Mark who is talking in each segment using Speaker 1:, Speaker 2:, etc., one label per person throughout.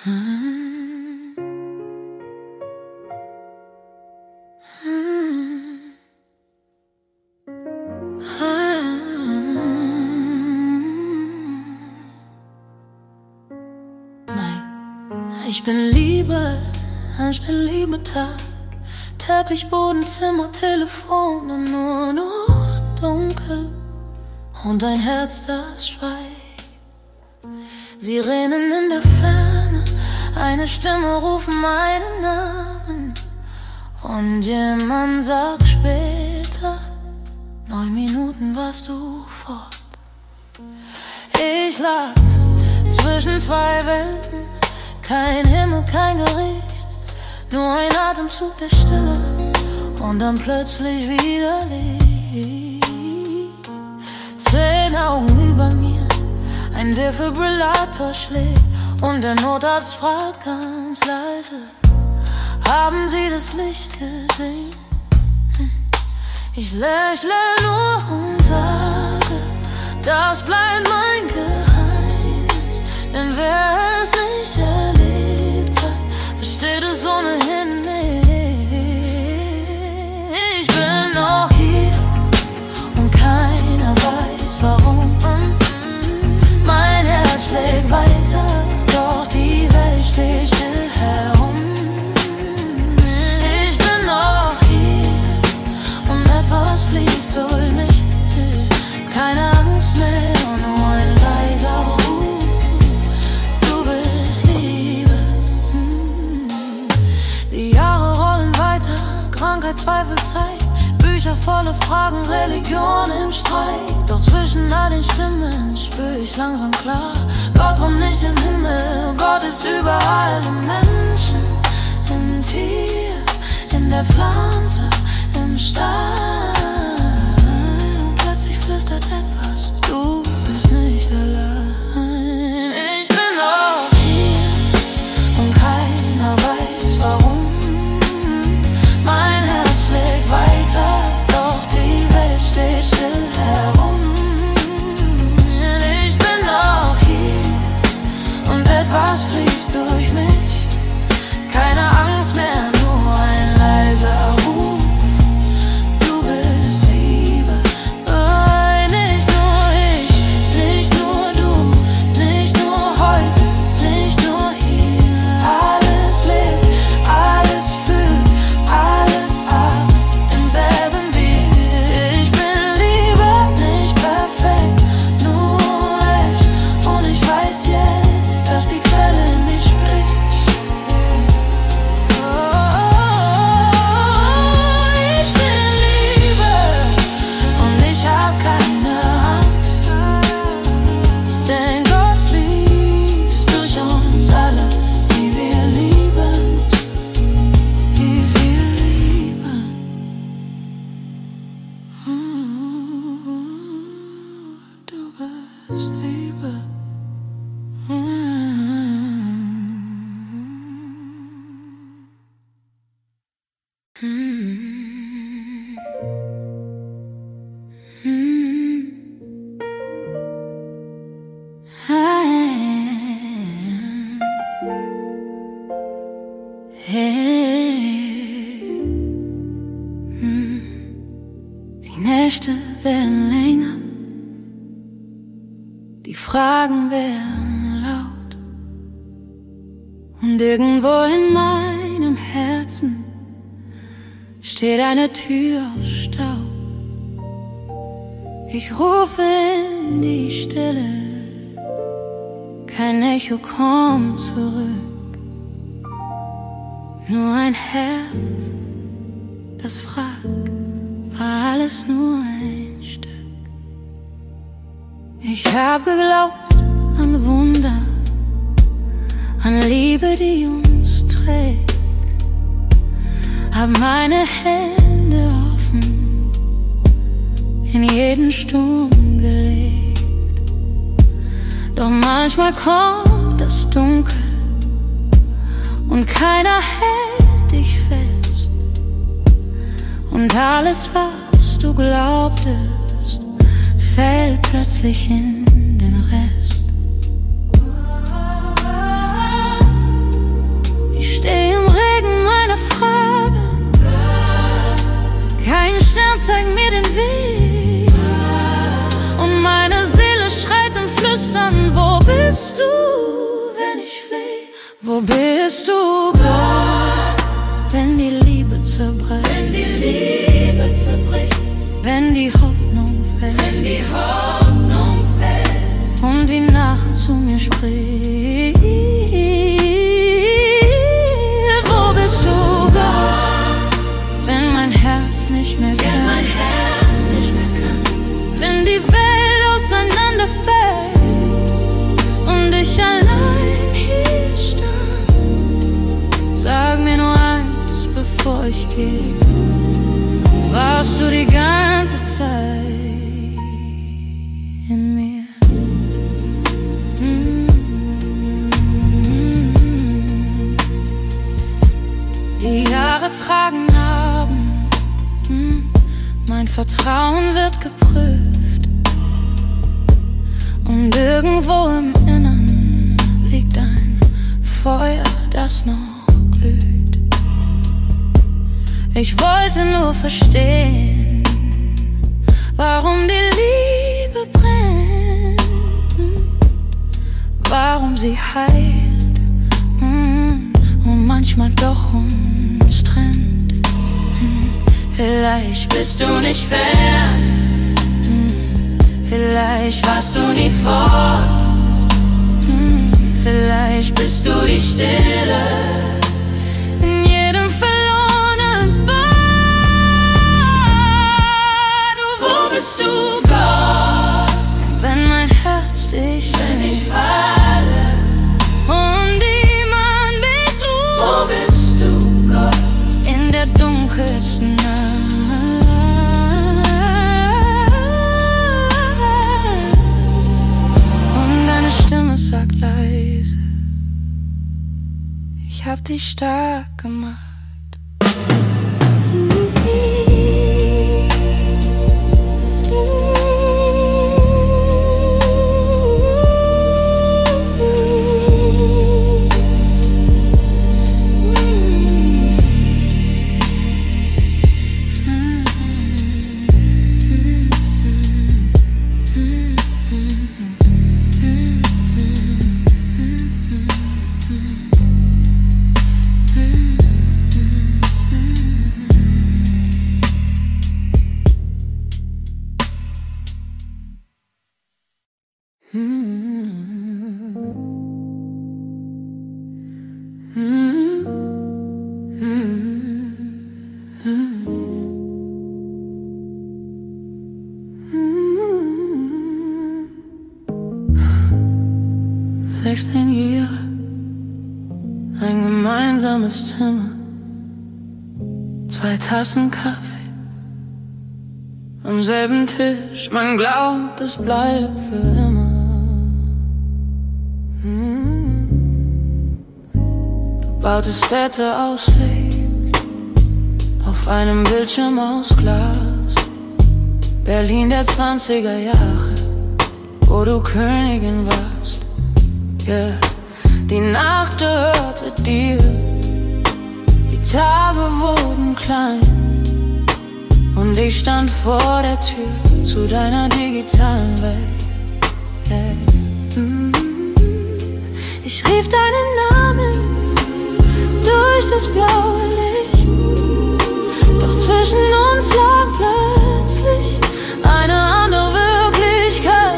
Speaker 1: Ich bin Liebe, ein Liebe-Tag, Teppichboden, Zimmer, Telefon und nur noch dunkel und ein Herz, das schweigt. Sirenen in der Ferne, eine Stimme ruft meinen Namen und jemand sagt später, 9 Minuten warst du fort. Ich lag zwischen zwei Welten, kein Himmel, kein Gericht, nur ein Atemzug der Stille und dann plötzlich wieder Licht. 10 Augen über mir, ein Defibrillator schlägt und der Notarzt fragt ganz leise, haben Sie das Licht gesehen? Ich lächle nur und sage, das bleibt mein Geheimnis, denn wer es nicht erlebt hat, versteht es ohnehin nicht. Ich bin noch hier und keiner weiß warum. Mein Herz schlägt weiter, doch die Welt steht still herum. Ich bin noch hier und etwas fließt durch mich. Keine Angst mehr, nur ein leiser Ruf. Du bist Liebe. Die Jahre rollen weiter, Krankheit, Zweifel, Zeit, Bücher volle Fragen, Religion im Streit. Doch zwischen all den Stimmen spür ich langsam klar, Gott wohnt nicht im Himmel, Gott ist überall. Im Menschen, im Tier, in der Pflanze, im Stein. Und plötzlich flüstert etwas, du bist nicht allein. Ich bin auch hier und keiner weiß warum. Mein Herz schlägt weiter, doch die Welt steht still herum. Ich bin auch hier und etwas fließt durch mich. Keine Angst mehr, nur ein leiser Ruf. Du bist Liebe. Oh, nicht nur ich, nicht nur du, nicht nur heute, nicht nur hier. Alles lebt, alles fühlt, alles atmet im selben Weg. Ich bin Liebe, nicht perfekt, nur echt. Und ich weiß jetzt, dass die Quelle in mich spricht. Ich bin Liebe und ich hab keine Angst, denn Gott fließt durch uns alle, die wir lieben, die wir lieben. Du bist Liebe. Die Nächte werden länger, die Fragen werden laut und irgendwo in meinem Herzen steht eine Tür aus Staub. Ich rufe in die Stille, kein Echo kommt zurück, nur ein Herz, das fragt, war alles nur ein Stück. Ich hab geglaubt an Wunder, an Liebe, die uns trägt, hab meine Hände offen in jeden Sturm gelegt. Doch manchmal kommt das Dunkel und keiner hält dich fest. Und alles, was du glaubtest, fällt plötzlich in den Rest. bist du, wenn ich fleh? Wo bist du, Gott, wenn die Liebe zerbricht? Wenn die Liebe zerbricht, wenn die Hoffnung fällt, wenn die Hoffnung fällt und die Nacht zu mir spricht. Wo bist du, Gott, wenn mein Herz nicht mehr kann? Wenn mein Herz nicht mehr kann, wenn die Welt auseinanderfällt und ich allein hier stand. Sag mir nur eins, bevor ich gehe: warst du die ganze Zeit in mir? Die Jahre tragen Narben, mein Vertrauen wird geprüft, und irgendwo im Innern liegt ein Feuer, das noch glüht. Ich wollte nur verstehen, warum die Liebe brennt, warum sie heilt und manchmal doch uns trennt. Vielleicht bist du nicht fern, vielleicht warst du nie fort, vielleicht bist du die Stille in jedem verlorenen Bad. Wo bist du, Gott, wenn mein Herz dich sieht? Wenn ich falle und niemand mich ruft. Wo bist du, Gott, in der dunkelsten Nacht? Und deine Stimme sagt leise: ich hab dich stark gemacht. Jahre, ein gemeinsames Zimmer, 2 Tassen Kaffee am selben Tisch. Man glaubt, es bleibt für immer. Du bautest Städte aus Licht auf einem Bildschirm aus Glas. Berlin der 20er Jahre, wo du Königin warst. Yeah. Die Nacht gehörte dir, die Tage wurden klein, und ich stand vor der Tür zu deiner digitalen Welt. Yeah. Ich rief deinen Namen durch das blaue Licht, doch zwischen uns lag plötzlich eine andere Wirklichkeit.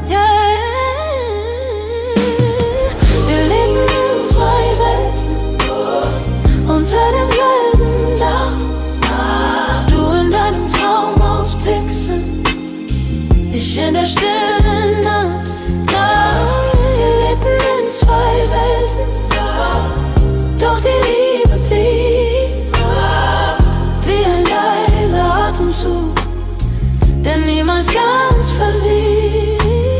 Speaker 1: Unter demselben Dach, du in deinem Traum aus Pixeln, ich in der stillen Nacht. Wir lebten in 2 Welten, doch die Liebe blieb wie ein leiser Atemzug, der niemals ganz versiegt.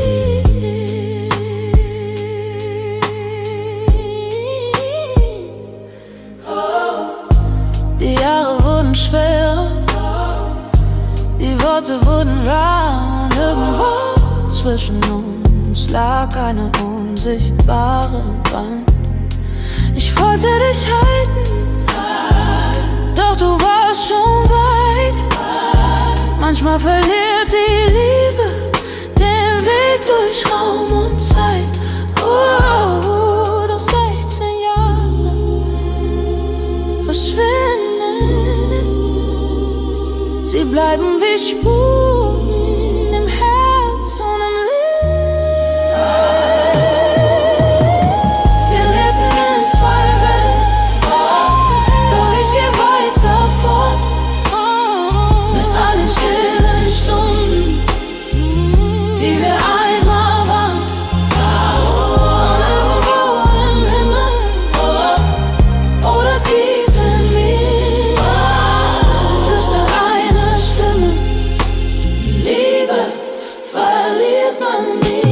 Speaker 1: Die Jahre wurden schwer, die Worte wurden rar, und irgendwo zwischen uns lag eine unsichtbare Wand. Ich wollte dich halten, doch du warst schon weit. Manchmal verliert die Liebe den Weg durch Raum und Zeit. Oh, die Spuren im Herz und im Leben. Wir leben in zwei Welten, doch ich geh weiter fort. Mit all den stillen Stunden, die wir einmal waren. Und irgendwo im Himmel oder tief in mir flüstert eine Stimme: Liebe verliert man nie.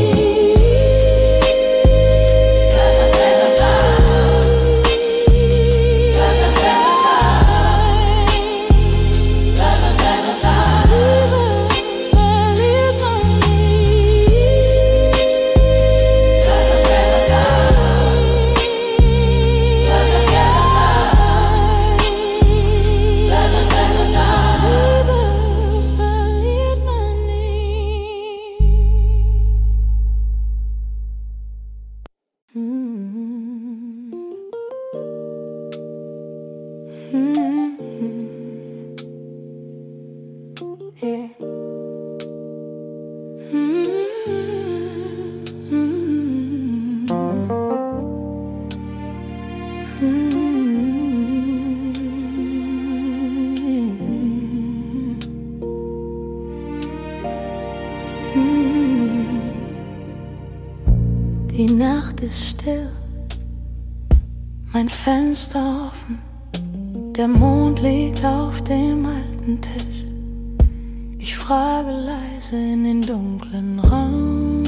Speaker 1: Die Nacht ist still, mein Fenster offen, der Mond liegt auf dem alten Tisch. Ich frage leise in den dunklen Raum: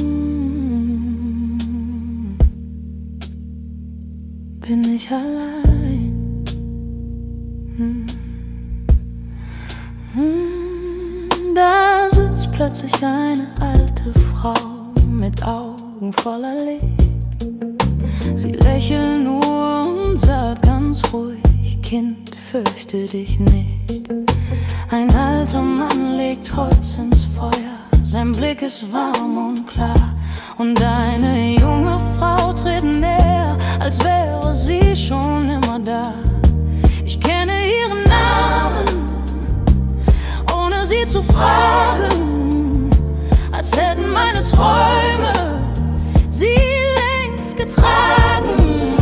Speaker 1: Bin ich allein? Da sitzt plötzlich eine alte Frau mit Augen voller Licht. Sie lächelt nur und sagt ganz ruhig: Kind, fürchte dich nicht. Ein alter Mann legt Holz ins Feuer, sein Blick ist warm und klar. Und eine junge Frau tritt näher, als wäre sie schon immer da. Ich kenne ihren Namen, ohne sie zu fragen, als hätten meine Träume sie längst getragen.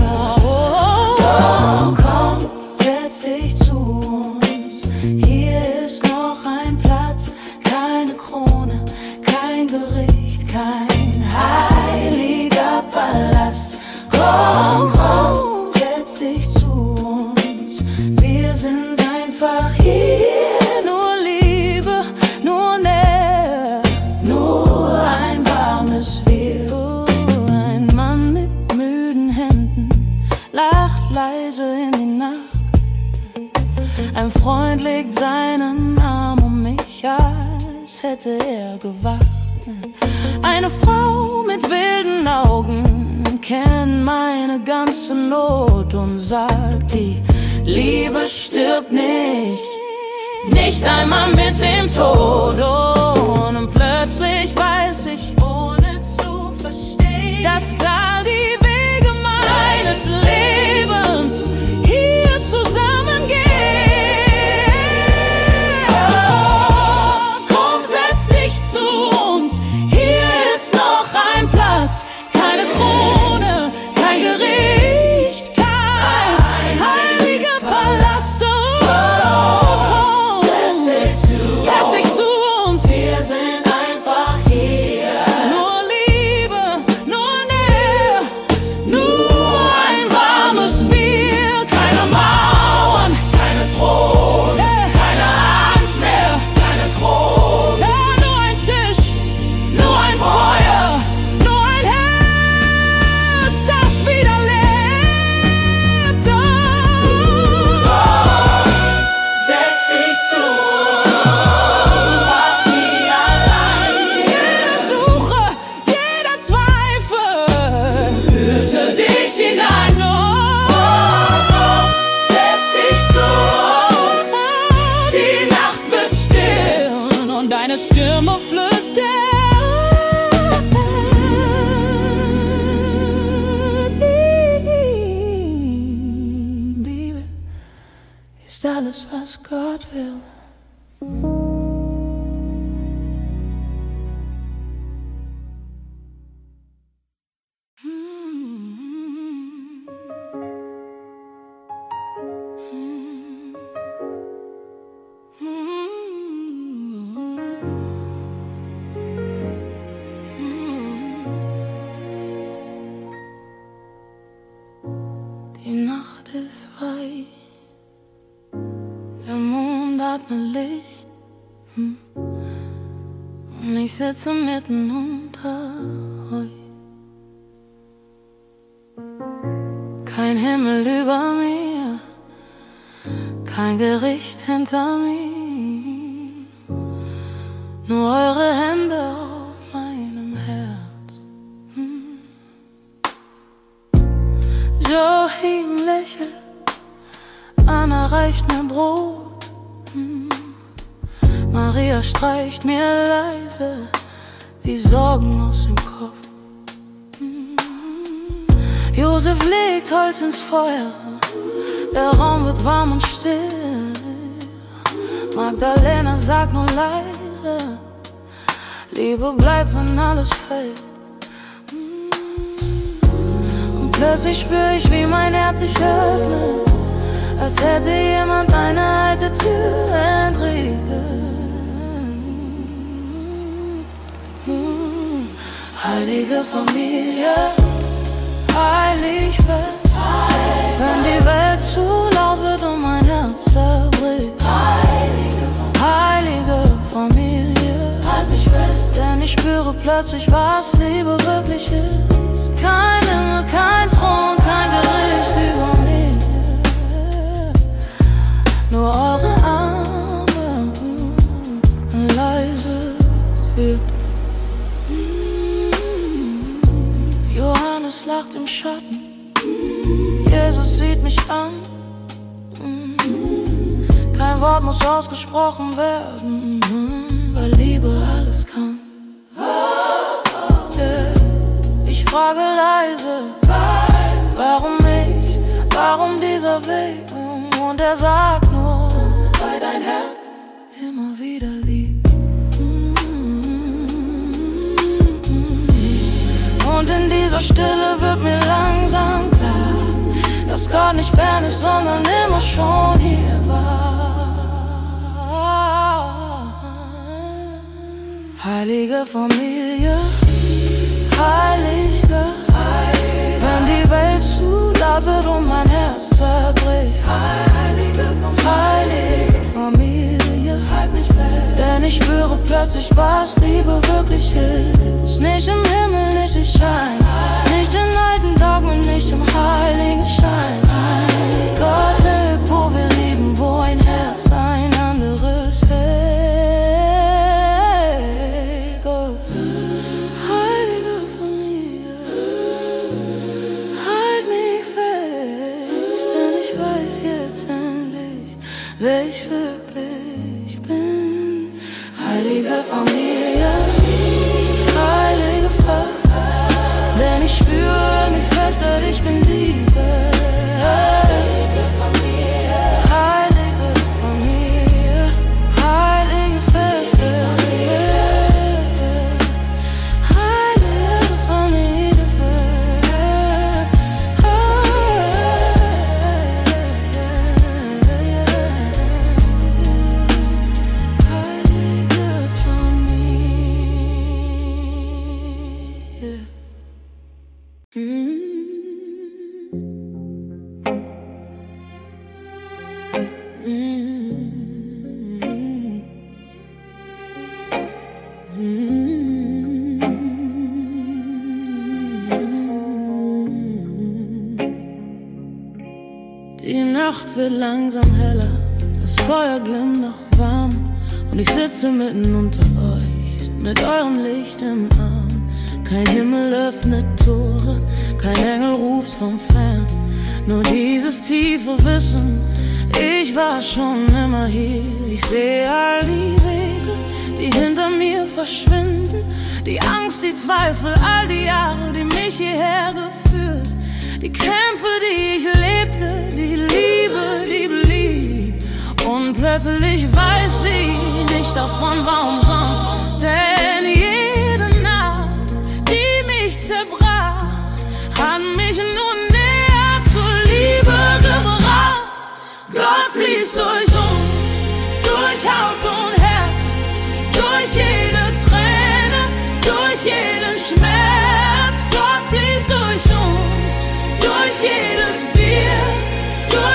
Speaker 1: Komm, komm, setz dich zu uns. Hier ist noch ein Platz, keine Krone, kein Gericht, kein heiliger Palast. Komm, komm, setz dich zu uns. Wir sind einfach hier. Nur Liebe, nur Nähe, nur ein warmes Wir. Ein Mann mit müden Händen lacht leise in die Nacht. Ein Freund legt seinen Arm um mich, als hätte er gewacht. Eine Frau mit wilden Augen kennt meine ganze Not und sagt: Die Liebe stirbt nicht, nicht einmal mit dem Tod. Und plötzlich weiß ich, ohne zu verstehen, dass all die Wege meines Lebens hier zusammengehen. Komm, setz dich zu uns, hier ist noch ein Platz, keine Krone, kein Gericht, kein heiliger Palast. Komm, setz dich zu uns, wir sind einfach hier. Nur Liebe, nur Nähe, nur ein warmes Wir. Keine Mauern, keine Throne, keine Angst mehr, keine Krone. Nur ein Tisch, nur ein Feuer, nur ein Herz, das wieder lebt. Setz dich zu uns, du warst nie allein. Jede Suche, jeder Zweifel führte dich hinein. Setz dich zu uns, die Nacht wird still und deine Stimme flüstert: Liebe ist alles, was Gott will. ist frei. Der Mond atmet Licht und ich sitze mitten unter euch. Kein Himmel über mir, kein Gericht hinter mir, nur eure Hände auf meinem Herz. Joachim lächelt, Anna reicht mir Brot, Maria streicht mir leise die Sorgen aus dem Kopf. Josef legt Holz ins Feuer, der Raum wird warm und still. Magdalena sagt nur leise, Liebe bleibt, wenn alles fällt. Und plötzlich spür ich, wie mein Herz sich öffnet, als hätte jemand eine alte Tür entriegelt. Heilige Familie, heilig fest, wenn die Welt zu laut wird und mein Herz zerbricht. Heilige Familie, halt mich fest, denn ich spüre plötzlich, was Liebe wirklich ist. Kein Himmel, kein Thron, kein Gericht über mir, nur eure Arme, ein leises Wir. Johannes lacht im Schatten, Jesus sieht mich an. Kein Wort muss ausgesprochen werden, weil Liebe alles kann. Ich frage leise, warum ich, warum dieser Weg? Und er sagt nur, weil dein Herz immer wieder liebt. Und in dieser Stille wird mir langsam klar, dass Gott nicht fern ist, sondern immer schon hier war. Heilige Familie, heilige, wenn die Welt zu laut wird und mein Herz zerbricht. Heilige Familie, halt mich fest, denn ich spüre plötzlich, was Liebe wirklich ist. Nicht im Himmel, nicht im Schein, nicht in alten Dogmen, nicht im heiligen Schein. Gott lebt, wo wir lieben, wo ein Herz ein anderes hält. Gott, heilige Familie, halt mich fest, denn ich weiß jetzt endlich, wer ich wirklich bin. Heilige Familie, heilige Vater, denn ich spüre mich fest, dass ich bin Liebe. Heilige Familie, heilige Familie, heilige Familie, heilige Familie, heilige Familie. Die Nacht wird langsam heller, das Feuer glimmt noch warm und ich sitze mitten unter euch, mit eurem Licht im Arm. Kein Himmel öffnet Tore, kein Engel ruft von fern, nur dieses tiefe Wissen, ich war schon immer hier. Ich sehe all die Wege, die hinter mir verschwinden, die Angst, die Zweifel, all die Jahre, die mich hierher geführt, die Kämpfe, die ich lebte, die Liebe, die blieb. Und plötzlich weiß ich nicht davon, warum sonst, denn jede Nacht, die mich zerbrach, hat mich nur näher zur Liebe gebracht. Gott fließt durch uns, durch Haut und Herz, durch jede Träne, durch jeden Schmerz. Gott fließt durch uns, durch jedes Wir, durch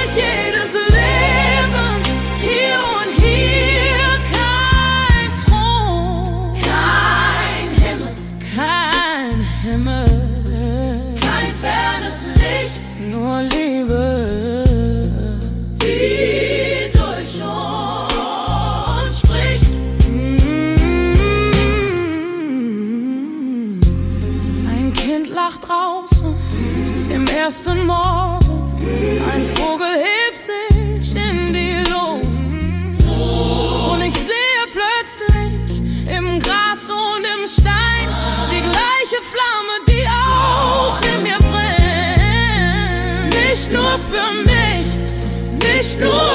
Speaker 1: wach draußen im ersten Morgen. Ein Vogel hebt sich in die Luft und ich sehe plötzlich im Gras und im Stein die gleiche Flamme, die auch in mir brennt. Nicht nur für mich, nicht nur